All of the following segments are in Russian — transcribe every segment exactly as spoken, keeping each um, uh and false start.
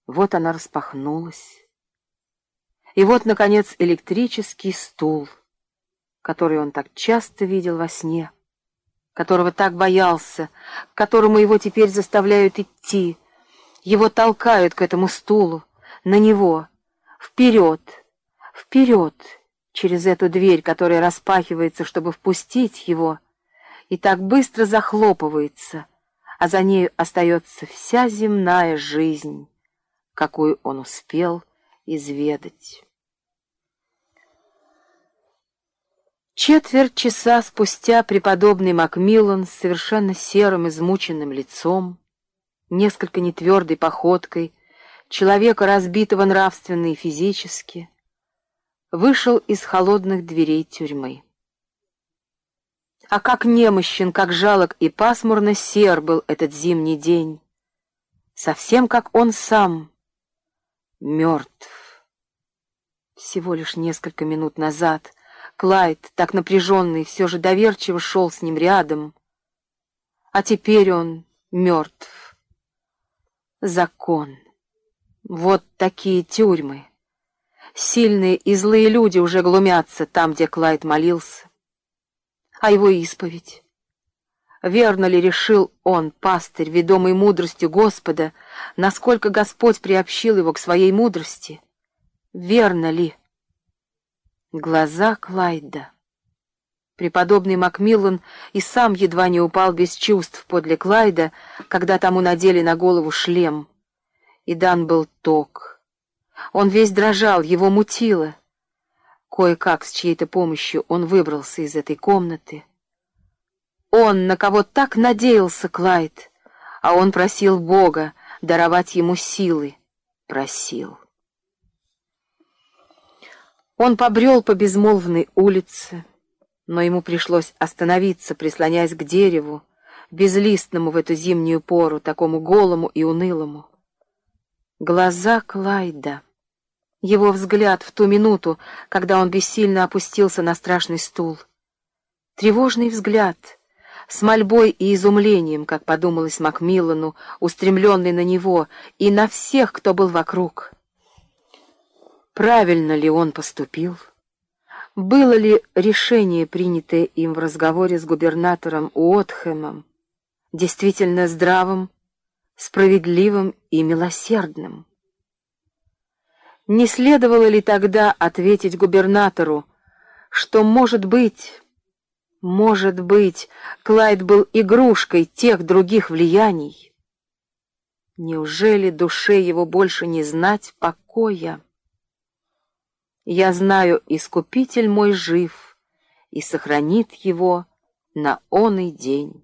Вот она распахнулась. И вот, наконец, электрический стул, который он так часто видел во сне, которого так боялся, к которому его теперь заставляют идти. Его толкают к этому стулу, на него, вперед, вперед, через эту дверь, которая распахивается, чтобы впустить его, и так быстро захлопывается, а за нею остается вся земная жизнь, какую он успел изведать. Четверть часа спустя преподобный Макмиллан с совершенно серым, измученным лицом, несколько нетвердой походкой, человека, разбитого нравственно и физически, вышел из холодных дверей тюрьмы. А как немощен, как жалок и пасмурно сер был этот зимний день, совсем как он сам, мертв. Всего лишь несколько минут назад Клайд, так напряженный, все же доверчиво шел с ним рядом, а теперь он мертв. Закон. Вот такие тюрьмы. Сильные и злые люди уже глумятся там, где Клайд молился. А его исповедь? Верно ли решил он, пастырь, ведомый мудростью Господа, насколько Господь приобщил его к своей мудрости? Верно ли? Глаза Клайда. Преподобный Макмиллан и сам едва не упал без чувств подле Клайда, когда тому надели на голову шлем. И дан был ток. Он весь дрожал, его мутило. Кое-как с чьей-то помощью он выбрался из этой комнаты. Он, на кого так надеялся Клайд, а он просил Бога даровать ему силы, просил. Он побрел по безмолвной улице, но ему пришлось остановиться, прислоняясь к дереву, безлистному в эту зимнюю пору, такому голому и унылому. Глаза Клайда, его взгляд в ту минуту, когда он бессильно опустился на страшный стул. Тревожный взгляд, с мольбой и изумлением, как подумалось Макмиллану, устремленный на него и на всех, кто был вокруг. Правильно ли он поступил? Было ли решение, принятое им в разговоре с губернатором Уотхэмом, действительно здравым, справедливым и милосердным? Не следовало ли тогда ответить губернатору, что, может быть, может быть, Клайд был игрушкой тех других влияний? Неужели душе его больше не знать покоя? Я знаю, Искупитель мой жив и сохранит его на оный день.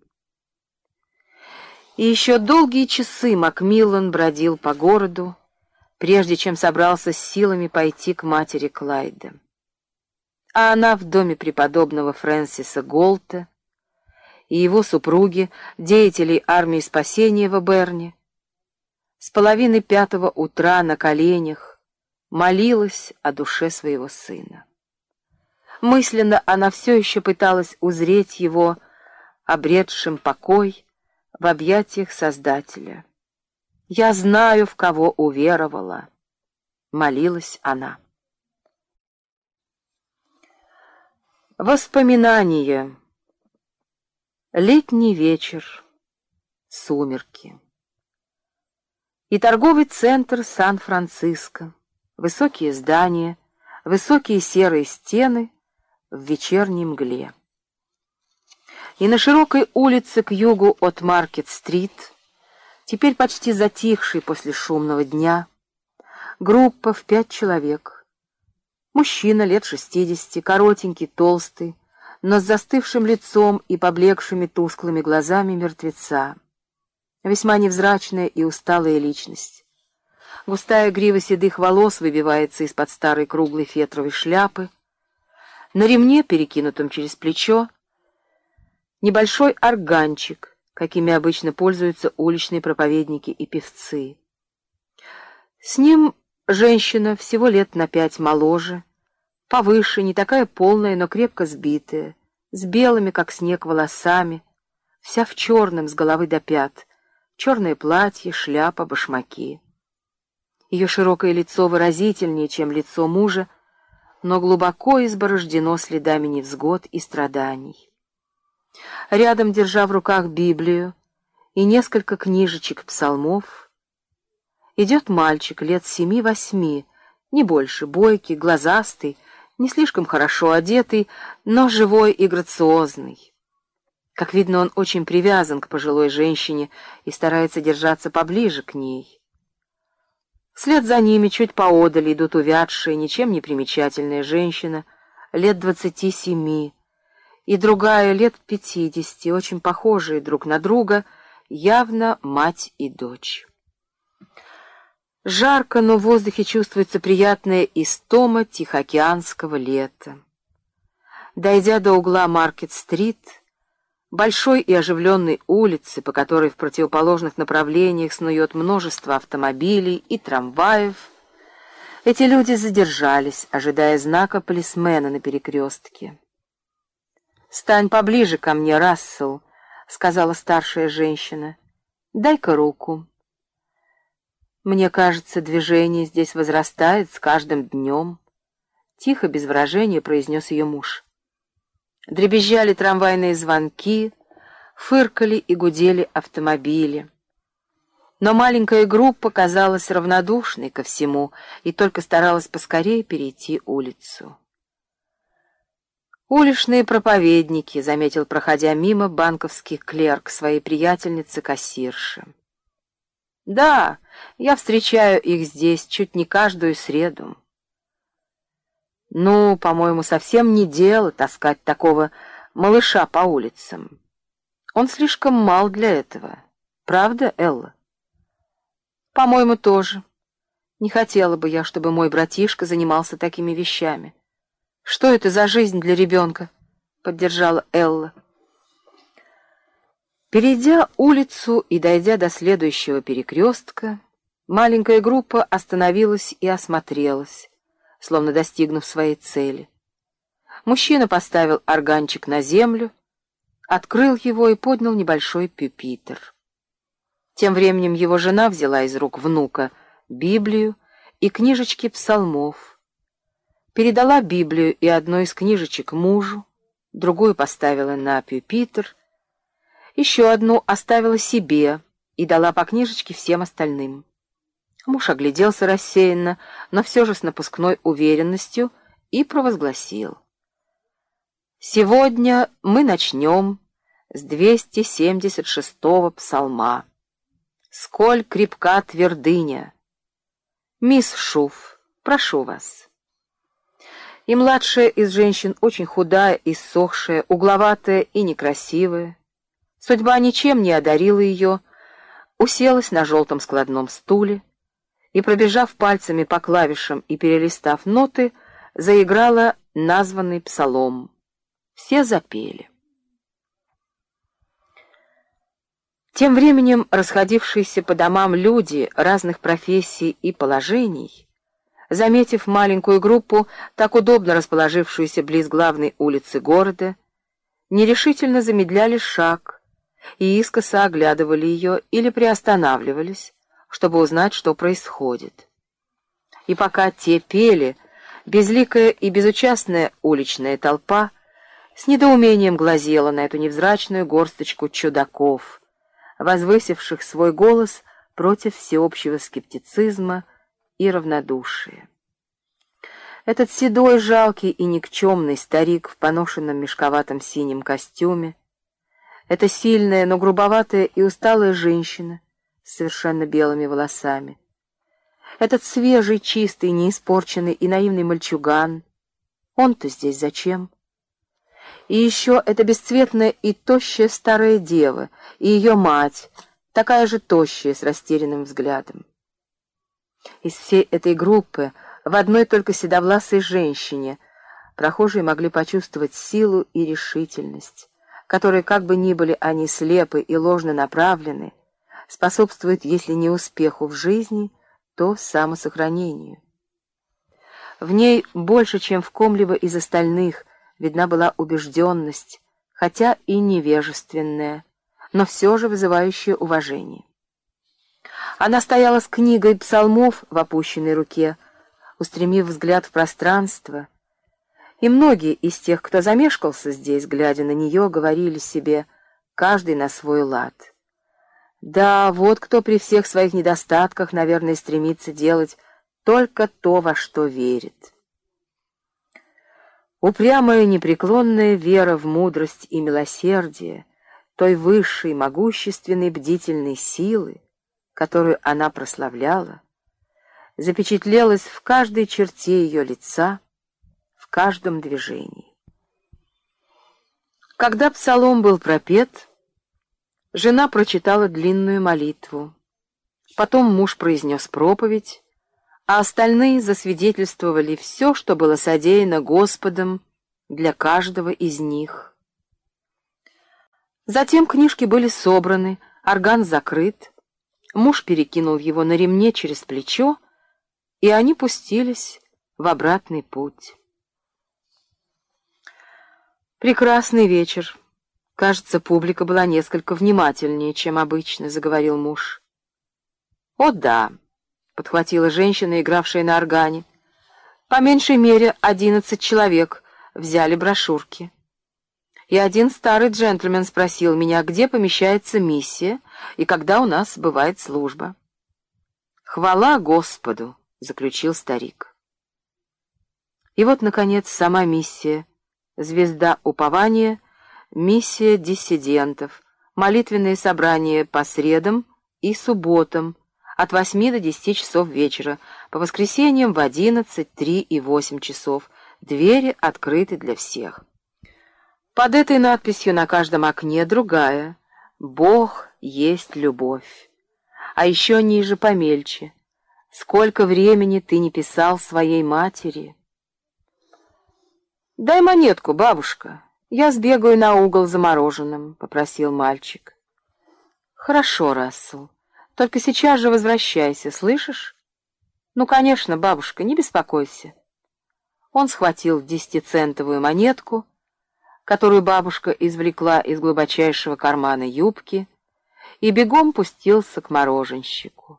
И еще долгие часы Макмиллан бродил по городу, прежде чем собрался с силами пойти к матери Клайда. А она в доме преподобного Фрэнсиса Голта и его супруги, деятелей армии спасения в Эберне, с половины пятого утра на коленях молилась о душе своего сына. Мысленно она все еще пыталась узреть его, обретшим покой, в объятиях Создателя. «Я знаю, в кого уверовала», — молилась она. Воспоминания. Летний вечер. Сумерки. И торговый центр Сан-Франциско. Высокие здания, высокие серые стены в вечерней мгле. И на широкой улице к югу от Маркет-стрит, теперь почти затихшей после шумного дня, группа в пять человек. Мужчина лет шестидесяти, коротенький, толстый, но с застывшим лицом и поблекшими тусклыми глазами мертвеца. Весьма невзрачная и усталая личность. Густая грива седых волос выбивается из-под старой круглой фетровой шляпы. На ремне, перекинутом через плечо, небольшой органчик, какими обычно пользуются уличные проповедники и певцы. С ним женщина всего лет на пять моложе, повыше, не такая полная, но крепко сбитая, с белыми, как снег, волосами, вся в черном с головы до пят, черное платье, шляпа, башмаки. Ее широкое лицо выразительнее, чем лицо мужа, но глубоко изборождено следами невзгод и страданий. Рядом, держа в руках Библию и несколько книжечек псалмов, идет мальчик лет семи-восьми, не больше, бойкий, глазастый, не слишком хорошо одетый, но живой и грациозный. Как видно, он очень привязан к пожилой женщине и старается держаться поближе к ней. Вслед за ними чуть поодаль идут увядшая, ничем не примечательная женщина, лет двадцати семи, и другая лет пятидесяти, очень похожие друг на друга, явно мать и дочь. Жарко, но в воздухе чувствуется приятная истома тихоокеанского лета. Дойдя до угла Маркет-стрит, большой и оживленной улицы, по которой в противоположных направлениях снует множество автомобилей и трамваев, эти люди задержались, ожидая знака полисмена на перекрестке. «Стань поближе ко мне, Рассел», — сказала старшая женщина. «Дай-ка руку». «Мне кажется, движение здесь возрастает с каждым днем», — тихо, без выражения произнес ее муж. Дребезжали трамвайные звонки, фыркали и гудели автомобили. Но маленькая группа казалась равнодушной ко всему и только старалась поскорее перейти улицу. «Уличные проповедники», — заметил, проходя мимо, банковский клерк своей приятельницы-кассирши. «Да, я встречаю их здесь чуть не каждую среду». «Ну, по-моему, совсем не дело таскать такого малыша по улицам. Он слишком мал для этого. Правда, Элла?» «По-моему, тоже. Не хотела бы я, чтобы мой братишка занимался такими вещами. Что это за жизнь для ребенка?» — поддержала Элла. Перейдя улицу и дойдя до следующего перекрестка, маленькая группа остановилась и осмотрелась, словно достигнув своей цели. Мужчина поставил органчик на землю, открыл его и поднял небольшой пюпитр. Тем временем его жена взяла из рук внука Библию и книжечки псалмов, передала Библию и одну из книжечек мужу, другую поставила на пюпитр, еще одну оставила себе и дала по книжечке всем остальным. Муж огляделся рассеянно, но все же с напускной уверенностью, и провозгласил: «Сегодня мы начнем с двести семьдесят шестого псалма. Сколь крепка твердыня! Мисс Шуф, прошу вас». И младшая из женщин, очень худая, иссохшая, угловатая и некрасивая, судьба ничем не одарила ее, уселась на желтом складном стуле и, пробежав пальцами по клавишам и перелистав ноты, заиграла названный псалом. Все запели. Тем временем расходившиеся по домам люди разных профессий и положений, заметив маленькую группу, так удобно расположившуюся близ главной улицы города, нерешительно замедляли шаг и искоса оглядывали ее или приостанавливались, чтобы узнать, что происходит. И пока те пели, безликая и безучастная уличная толпа с недоумением глазела на эту невзрачную горсточку чудаков, возвысивших свой голос против всеобщего скептицизма и равнодушия. Этот седой, жалкий и никчемный старик в поношенном мешковатом синем костюме, эта сильная, но грубоватая и усталая женщина с совершенно белыми волосами, этот свежий, чистый, неиспорченный и наивный мальчуган, он-то здесь зачем? И еще эта бесцветная и тощая старая дева, и ее мать, такая же тощая, с растерянным взглядом. Из всей этой группы в одной только седовласой женщине прохожие могли почувствовать силу и решительность, которые, как бы ни были они слепы и ложно направлены, способствуют, если не успеху в жизни, то самосохранению. В ней больше, чем в ком-либо из остальных, видна была убежденность, хотя и невежественная, но все же вызывающая уважение. Она стояла с книгой псалмов в опущенной руке, устремив взгляд в пространство, и многие из тех, кто замешкался здесь, глядя на нее, говорили себе, каждый на свой лад. Да, вот кто при всех своих недостатках, наверное, стремится делать только то, во что верит. Упрямая непреклонная вера в мудрость и милосердие той высшей, могущественной, бдительной силы, которую она прославляла, запечатлелась в каждой черте ее лица, в каждом движении. Когда псалом был пропет, жена прочитала длинную молитву, потом муж произнес проповедь, а остальные засвидетельствовали все, что было содеяно Господом для каждого из них. Затем книжки были собраны, орган закрыт, муж перекинул его на ремне через плечо, и они пустились в обратный путь. «Прекрасный вечер. Кажется, публика была несколько внимательнее, чем обычно», — заговорил муж. «О да», — подхватила женщина, игравшая на органе. «По меньшей мере одиннадцать человек взяли брошюрки. И один старый джентльмен спросил меня, где помещается миссия и когда у нас бывает служба». «Хвала Господу», — заключил старик. И вот, наконец, сама миссия, звезда упования, миссия диссидентов, молитвенные собрания по средам и субботам от восьми до десяти часов вечера, по воскресеньям в одиннадцать, три и восемь часов. Двери открыты для всех. Под этой надписью на каждом окне другая: «Бог есть любовь». А еще ниже помельче: «Сколько времени ты не писал своей матери?» «Дай монетку, бабушка, я сбегаю на угол за мороженым», — попросил мальчик. «Хорошо, Рассел, только сейчас же возвращайся, слышишь?» «Ну, конечно, бабушка, не беспокойся». Он схватил десятицентовую монетку, которую бабушка извлекла из глубочайшего кармана юбки, и бегом пустился к мороженщику.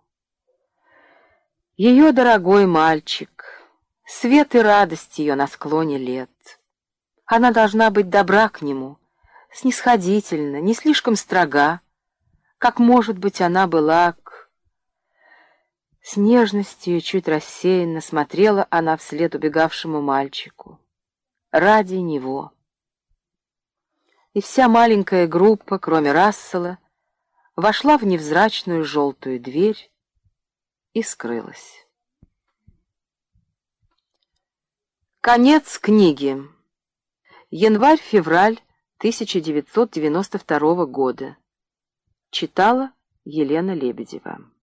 Ее дорогой мальчик, свет и радость ее на склоне лет. Она должна быть добра к нему, снисходительна, не слишком строга, как, может быть, она была к... С нежностью, чуть рассеянно смотрела она вслед убегавшему мальчику. Ради него. И вся маленькая группа, кроме Рассела, вошла в невзрачную желтую дверь и скрылась. Конец книги. Январь-февраль тысяча девятьсот девяносто второго года. Читала Елена Лебедева.